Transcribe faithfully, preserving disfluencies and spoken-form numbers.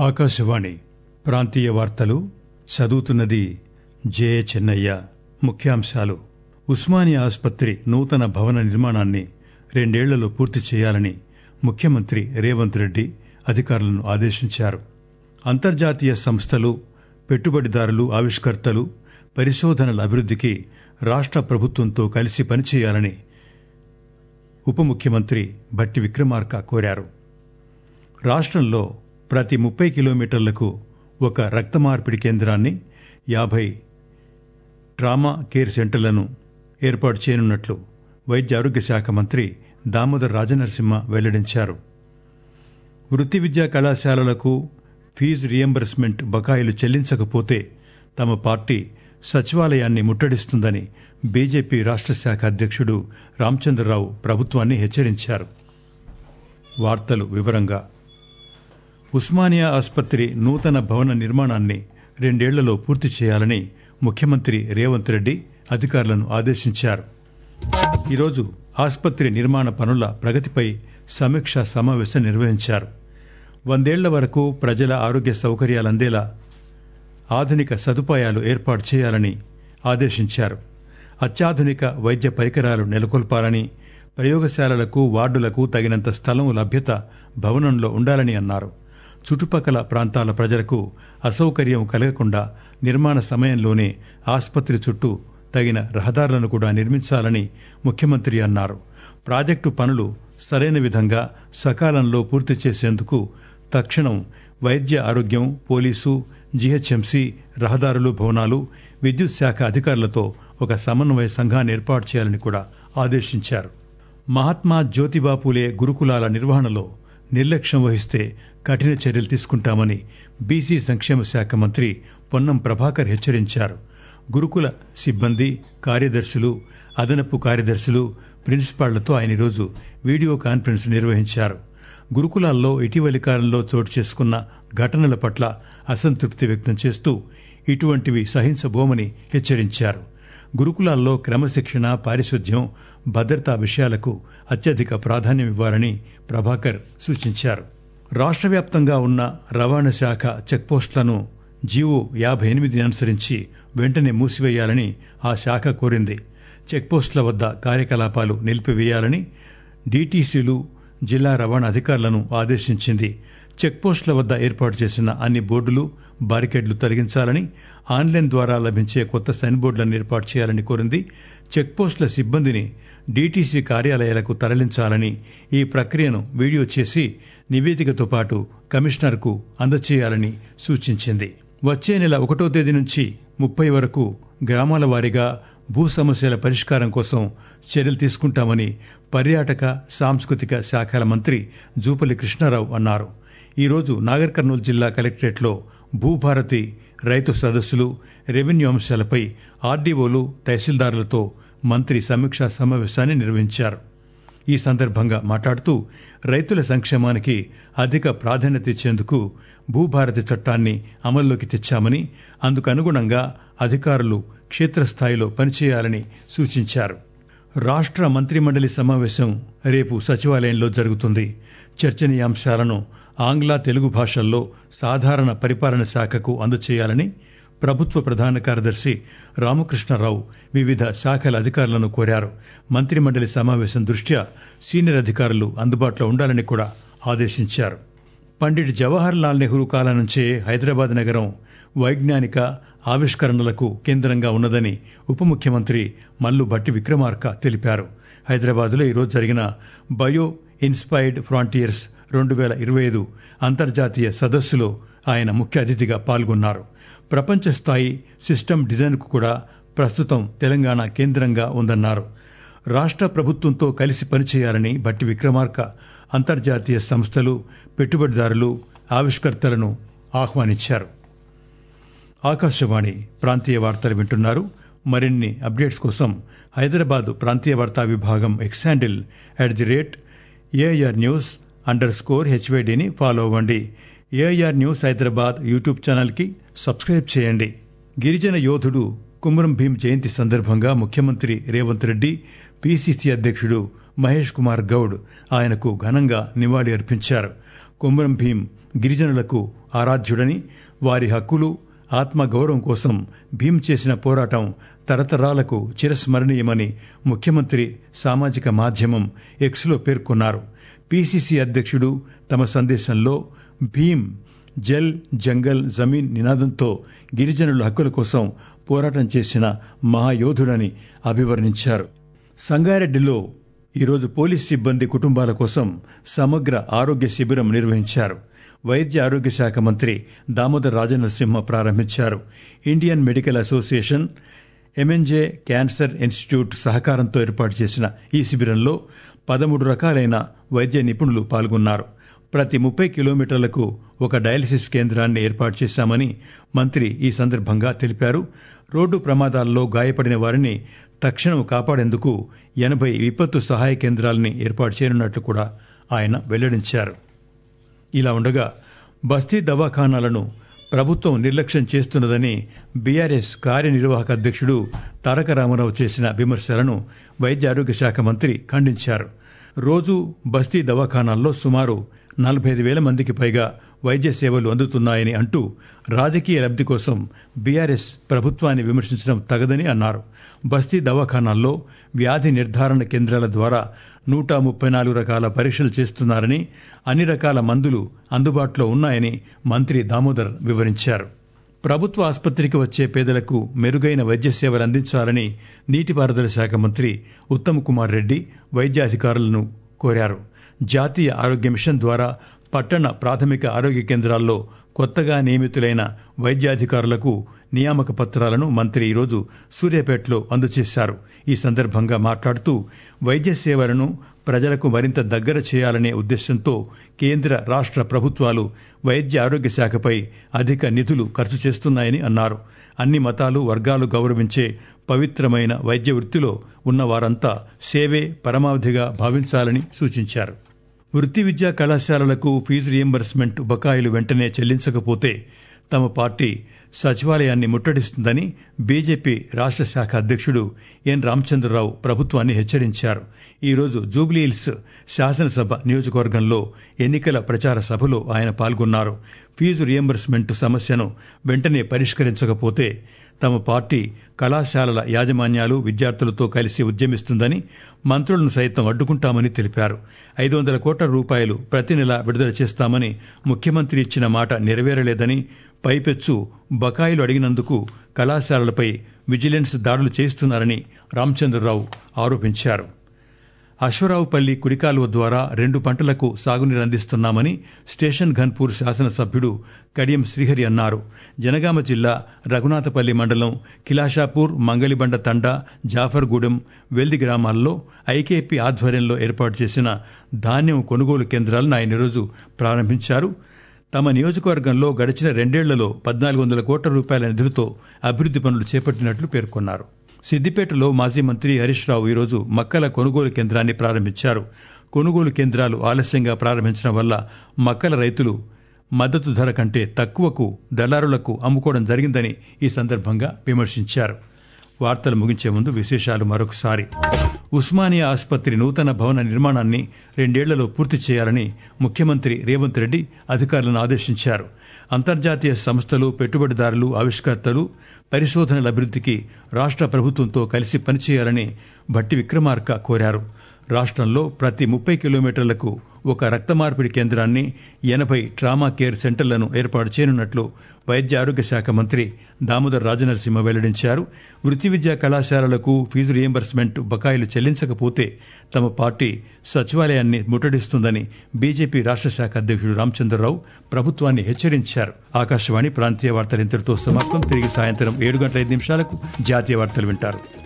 ఆకాశవాణి ప్రాంతీయ వార్తలు చదువుతున్నది జే చెన్నయ్య. ముఖ్యాంశాలు: ఉస్మానియా ఆసుపత్రి నూతన భవన నిర్మాణాన్ని రెండేళ్లలో పూర్తి చేయాలని ముఖ్యమంత్రి రేవంత్ రెడ్డి అధికారులను ఆదేశించారు. అంతర్జాతీయ సంస్థలు, పెట్టుబడిదారులు, ఆవిష్కర్తలు, పరిశోధనల అభివృద్దికి రాష్ట ప్రభుత్వంతో కలిసి పనిచేయాలని ఉప ముఖ్యమంత్రి భట్టి విక్రమార్క కోరారు. రాష్ట్రంలో ప్రతి ముప్పై కిలోమీటర్లకు ఒక రక్త మార్పిడి కేంద్రాన్ని, యాభై ట్రామా కేర్ సెంటర్లను ఏర్పాటు చేయనున్నట్లు వైద్య ఆరోగ్య శాఖ మంత్రి దామోదర్ రాజనరసింహ వెల్లడించారు. వృత్తి విద్యా కళాశాలలకు ఫీజు రియంబర్స్మెంట్ బకాయిలు చెల్లించకపోతే తమ పార్టీ సచివాలయాన్ని ముట్టడిస్తుందని బీజేపీ రాష్ట్ర శాఖ అధ్యక్షుడు రామచంద్రరావు ప్రభుత్వాన్ని హెచ్చరించారు. వార్తలు వివరంగా: ఉస్మానియా ఆసుపత్రి నూతన భవన నిర్మాణాన్ని రెండేళ్లలో పూర్తి చేయాలని ముఖ్యమంత్రి రేవంత్ రెడ్డి అధికారులను ఆదేశించారు. ఈరోజు ఆసుపత్రి నిర్మాణ పనుల ప్రగతిపై సమీక్షా సమావేశం నిర్వహించారు. వందేళ్ల వరకు ప్రజల ఆరోగ్య సౌకర్యాలందేలా ఆధునిక సదుపాయాలు ఏర్పాటు చేయాలని ఆదేశించారు. అత్యాధునిక వైద్య పరికరాలు నెలకొల్పాలని, ప్రయోగశాలలకు, వార్డులకు తగినంత స్థలం లభ్యత భవనంలో ఉండాలని అన్నారు. చుట్టుపక్కల ప్రాంతాల ప్రజలకు అసౌకర్యం కలగకుండా నిర్మాణ సమయంలోనే ఆసుపత్రి చుట్టూ తగిన రహదారులను కూడా నిర్మించాలని ముఖ్యమంత్రి అన్నారు. ప్రాజెక్టు పనులు సరైన విధంగా సకాలంలో పూర్తి చేసేందుకు తక్షణం వైద్య ఆరోగ్యం, పోలీసు, జీహెచ్ఎంసీ, రహదారులు, భవనాలు, విద్యుత్ శాఖ అధికారులతో ఒక సమన్వయ సంఘాన్ని ఏర్పాటు చేయాలని కూడా ఆదేశించారు. మహాత్మా జ్యోతిబాపులే గురుకులాల నిర్వహణలో నిర్లక్ష్యం వహిస్తే కఠిన చర్యలు తీసుకుంటామని బీసీ సంక్షేమ శాఖ మంత్రి పొన్నం ప్రభాకర్ హెచ్చరించారు. గురుకుల సిబ్బంది, కార్యదర్శులు, అదనపు కార్యదర్శులు, ప్రిన్సిపాళ్లతో ఆయన ఈరోజు వీడియో కాన్ఫరెన్స్ నిర్వహించారు. గురుకులాల్లో ఇటీవలి కాలంలో చోటు చేసుకున్న ఘటనల పట్ల అసంతృప్తి వ్యక్తం చేస్తూ ఇటువంటివి సహించబోమని హెచ్చరించారు. గురుకులాల్లో క్రమశిక్షణ, పారిశుద్ధ్యం, భద్రతా విషయాలకు అత్యధిక ప్రాధాన్యం ఇవ్వాలని ప్రభాకర్ సూచించారు. రాష్ట్ర వ్యాప్తంగా ఉన్న రవాణా శాఖ చెక్పోస్టులను జీవో యాభై ఎనిమిది అనుసరించి వెంటనే మూసివేయాలని ఆ శాఖ కోరింది. చెక్పోస్టుల వద్ద కార్యకలాపాలు నిలిపివేయాలని డీటీసీలు, జిల్లా రవాణా అధికారులను ఆదేశించింది. చెక్పోస్టుల వద్ద ఏర్పాటు చేసిన అన్ని బోర్డులు, బారికేడ్లు తొలగించాలని, ఆన్లైన్ ద్వారా లభించే కొత్త సైన్ బోర్డులను ఏర్పాటు చేయాలని కోరింది. చెక్పోస్టుల సిబ్బందిని డీటీసీ కార్యాలయాలకు తరలించాలని, ఈ ప్రక్రియను వీడియో చేసి నివేదికతో పాటు కమిషనర్కు అందచేయాలని సూచించింది. వచ్చే నెల ఒకటో తేదీ నుంచి ముప్పై వరకు గ్రామాల వారీగా భూ సమస్యల పరిష్కారం కోసం చర్యలు తీసుకుంటామని పర్యాటక, సాంస్కృతిక శాఖల మంత్రి జూపల్లి కృష్ణారావు అన్నారు. ఈరోజు నాగర్ కర్నూలు జిల్లా కలెక్టరేట్లో భూభారతి రైతు సదస్సులు, రెవెన్యూ అంశాలపై ఆర్డీఓలు, తహసీల్దారులతో మంత్రి సమీక్షా సమావేశాన్ని నిర్వహించారు. ఈ సందర్భంగా మాట్లాడుతూ రైతుల సంక్షేమానికి అధిక ప్రాధాన్యత ఇచ్చేందుకు భూభారతి చట్టాన్ని అమల్లోకి తెచ్చామని, అందుకు అనుగుణంగా అధికారులు క్షేత్రస్థాయిలో పనిచేయాలని సూచించారు. రాష్ట్ర మంత్రిమండలి సమావేశం రేపు సచివాలయంలో జరుగుతుంది. చర్చనీయాంశాలను ఆంగ్ల, తెలుగు భాషల్లో సాధారణ పరిపాలన శాఖకు అందచేయాలని ప్రభుత్వ ప్రధాన కార్యదర్శి రామకృష్ణారావు వివిధ శాఖల అధికారులను కోరారు. మంత్రిమండలి సమావేశం దృష్ట్యా సీనియర్ అధికారులు అందుబాటులో ఉండాలని కూడా ఆదేశించారు. పండిట్ జవహర్ లాల్ నెహ్రూ కాలం నుంచే హైదరాబాద్ నగరం వైజ్ఞానిక ఆవిష్కరణలకు కేంద్రంగా ఉన్నదని ఉప ముఖ్యమంత్రి మల్లు భట్టి విక్రమార్క తెలిపారు. హైదరాబాద్లో ఈరోజు జరిగిన బయో ఇన్స్పైర్డ్ ఫ్రాంటియర్స్ రెండు వేల ఇరవై ఐదు అంతర్జాతీయ సదస్సులో ఆయన ముఖ్య అతిథిగా పాల్గొన్నారు. ప్రపంచ స్థాయి సిస్టమ్ డిజైన్కు కూడా ప్రస్తుతం తెలంగాణ కేంద్రంగా ఉందన్నారు. రాష్ట్ర ప్రభుత్వంతో కలిసి పనిచేయాలని భట్టి విక్రమార్క అంతర్జాతీయ సంస్థలు, పెట్టుబడిదారులు, ఆవిష్కర్తలను ఆహ్వానించారు. ఆకాశవాణి ప్రాంతీయ వార్తలు వింటున్నారు. మరిన్ని అప్డేట్స్ కోసం హైదరాబాద్ ప్రాంతీయ వార్తా విభాగం X handle at the rate AIR news underscore హెచ్వైడిని ఫాలో అవ్వండి. ఏఐఆర్ న్యూస్ హైదరాబాద్ యూట్యూబ్ ఛానల్కి సబ్స్క్రైబ్ చేయండి. గిరిజన యోధుడు కుమరం భీం జయంతి సందర్భంగా ముఖ్యమంత్రి రేవంత్ రెడ్డి, పీసీసీ అధ్యక్షుడు మహేష్ కుమార్ గౌడ్ ఆయనకు ఘనంగా నివాళి అర్పించారు. కుమరం భీం గిరిజనులకు ఆరాధ్యుడని, వారి హక్కులు, ఆత్మగౌరవం కోసం భీమ్ చేసిన పోరాటం తరతరాలకు చిరస్మరణీయమని ముఖ్యమంత్రి సామాజిక మాధ్యమం ఎక్స్లో పేర్కొన్నారు. పీసీసీ అధ్యక్షుడు తమ సందేశంలో భీమ్ జల్ జంగల్ జమీన్ నినాదంతో గిరిజనుల హక్కుల కోసం పోరాటం చేసిన మహాయోధుడని అభివర్ణించారు. సంగారెడ్డిలో ఈరోజు పోలీస్ సిబ్బంది కుటుంబాల కోసం సమగ్ర ఆరోగ్య శిబిరం నిర్వహించారు. వైద్య ఆరోగ్య శాఖ మంత్రి దామోదర్ రాజనరసింహ ప్రారంభించారు. Indian medical association, MNJ cancer institute సహకారంతో ఏర్పాటు చేసిన ఈ శిబిరంలో పదమూడు రకాలైన వైద్య నిపుణులు పాల్గొన్నారు. ప్రతి ముప్పై కిలోమీటర్లకు ఒక డయాలసిస్ కేంద్రాన్ని ఏర్పాటు చేశామని మంత్రి ఈ సందర్భంగా తెలిపారు. రోడ్డు ప్రమాదాల్లో గాయపడిన వారిని తక్షణం కాపాడేందుకు ఎనభై విపత్తు సహాయ కేంద్రాలని ఏర్పాటు చేయనున్నట్లు కూడా ఆయన వెల్లడించారు. ఇలా ఉండగా బస్తీ దవాఖానాలను ప్రభుత్వం నిర్లక్ష్యం చేస్తున్నదని బీఆర్ఎస్ కార్యనిర్వాహక అధ్యక్షుడు తారక రామారావు చేసిన విమర్శలను వైద్య ఆరోగ్య శాఖ మంత్రి ఖండించారు. రోజు బస్తీ దవాఖానాల్లో సుమారు నలభై ఐదు వేల మందికి పైగా వైద్య సేవలు అందుతున్నాయని అంటూ రాజకీయ లబ్ధి కోసం బీఆర్ఎస్ ప్రభుత్వాన్ని విమర్శించడం తగదని అన్నారు. బస్తీ దవాఖానాల్లో వ్యాధి నిర్ధారణ కేంద్రాల ద్వారా నూట ముప్పై నాలుగు రకాల పరీక్షలు చేస్తున్నారని, అన్ని రకాల మందులు అందుబాటులో ఉన్నాయని మంత్రి దామోదర్ వివరించారు. ప్రభుత్వ ఆసుపత్రికి వచ్చే పేదలకు మెరుగైన వైద్య సేవలు అందించాలని నీటిపారుదల శాఖ మంత్రి ఉత్తమ్ కుమార్ రెడ్డి వైద్యాధికారులను కోరారు. జాతీయ ఆరోగ్య మిషన్ ద్వారా పట్టణ ప్రాథమిక ఆరోగ్య కేంద్రాల్లో కొత్తగా నియమితులైన వైద్యాధికారులకు నియామక పత్రాలను మంత్రి ఈరోజు సూర్యాపేటలో అందజేశారు. ఈ సందర్భంగా మాట్లాడుతూ వైద్య సేవలను ప్రజలకు మరింత దగ్గర చేయాలనే ఉద్దేశంతో కేంద్ర రాష్ట్ర ప్రభుత్వాలు వైద్య ఆరోగ్య శాఖపై అధిక నిధులు ఖర్చు చేస్తున్నాయని అన్నారు. అన్ని మతాలు, వర్గాలు గౌరవించే పవిత్రమైన వైద్య వృత్తిలో ఉన్న వారంతా సేవే పరమావధిగా భావించాలని సూచించారు. వృత్తి విద్యా కళాశాలలకు ఫీజు రియంబర్స్మెంట్ బకాయిలు వెంటనే చెల్లించకపోతే తమ పార్టీ సచివాలయాన్ని ముట్టడిస్తుందని బీజేపీ రాష్ట్ర శాఖ అధ్యక్షుడు ఎన్ రామచంద్రరావు ప్రభుత్వాన్ని హెచ్చరించారు. ఈరోజు జూబ్లీహిల్స్ శాసనసభ నియోజకవర్గంలో ఎన్నికల ప్రచార సభలో ఆయన పాల్గొన్నారు. ఫీజు రియంబర్స్మెంట్ సమస్యను వెంటనే పరిష్కరించకపోతే తమ పార్టీ కళాశాలల యాజమాన్యాలు, విద్యార్థులతో కలిసి ఉద్యమిస్తుందని, మంత్రులను సైతం అడ్డుకుంటామని తెలిపారు. ఐదు వందల కోట్ల రూపాయలు ప్రతి నెల విడుదల చేస్తామని ముఖ్యమంత్రి ఇచ్చిన మాట నెరవేరలేదని, పైపెచ్చు బకాయిలు అడిగినందుకు కళాశాలలపై విజిలెన్స్ దాడులు చేస్తున్నారని రామచంద్రరావు ఆరోపించారు. అశ్వరావుపల్లి కుడికాలువ ద్వారా రెండు పంటలకు సాగునీరు అందిస్తున్నామని స్టేషన్ ఘన్పూర్ శాసనసభ్యుడు కడియం శ్రీహరి అన్నారు. జనగామ జిల్లా రఘునాథపల్లి మండలం కిలాషాపూర్, మంగలిబండ తండా, జాఫర్గూడెం, వెల్ది గ్రామాల్లో ఐకేపీ ఆధ్వర్యంలో ఏర్పాటు చేసిన ధాన్యం కొనుగోలు కేంద్రాలను ఆయన ఈరోజు ప్రారంభించారు. తమ నియోజకవర్గంలో గడిచిన రెండేళ్లలో పద్నాలుగు వందల కోట్ల రూపాయల నిధులతో అభివృద్ది పనులు చేపట్టినట్లు పేర్కొన్నారు. సిద్దిపేటలో మాజీ మంత్రి హరీష్ రావు ఈరోజు మక్కల కొనుగోలు కేంద్రాన్ని ప్రారంభించారు. కొనుగోలు కేంద్రాలు ఆలస్యంగా ప్రారంభించడం వల్ల మక్కల రైతులు మద్దతు ధర కంటే తక్కువకు దళారులకు అమ్ముకోవడం జరిగిందని ఈ సందర్భంగా విమర్శించారు. వార్తలు ముగించే ముందు విశేషాలు మరొకసారి. ఉస్మానియా ఆసుపత్రి నూతన భవన నిర్మాణాన్ని రెండేళ్లలో పూర్తి చేయాలని ముఖ్యమంత్రి రేవంత్ రెడ్డి అధికారులను ఆదేశించారు. అంతర్జాతీయ సంస్థలు, పెట్టుబడిదారులు, ఆవిష్కర్తలు పరిశోధనల అభివృద్ధికి రాష్ట్ర ప్రభుత్వంతో కలిసి పనిచేయాలని భట్టి విక్రమార్క కోరారు. రాష్ట్రంలో ప్రతి ముప్పై కిలోమీటర్లకు ఒక రక్త మార్పిడి కేంద్రాన్ని, ఎనభై ట్రామా కేర్ సెంటర్లను ఏర్పాటు చేయనున్నట్లు వైద్య ఆరోగ్య శాఖ మంత్రి దామోదర్ రాజనరసింహ వెల్లడించారు. వృత్తి విద్యా కళాశాలలకు ఫీజు రియంబర్స్మెంట్ బకాయిలు చెల్లించకపోతే తమ పార్టీ సచివాలయాన్ని ముట్టడిస్తుందని బీజేపీ రాష్ట్ర శాఖ అధ్యక్షుడు రామచంద్రరావు ప్రభుత్వాన్ని హెచ్చరించారు. ఆకాశవాణి ప్రాంతీయ వార్తలు ఇంతటితో సమాప్తం. తిరిగి సాయంత్రం ఏడు గంటల ఐదు నిమిషాలకు జాతీయ వార్తలు వింటారు.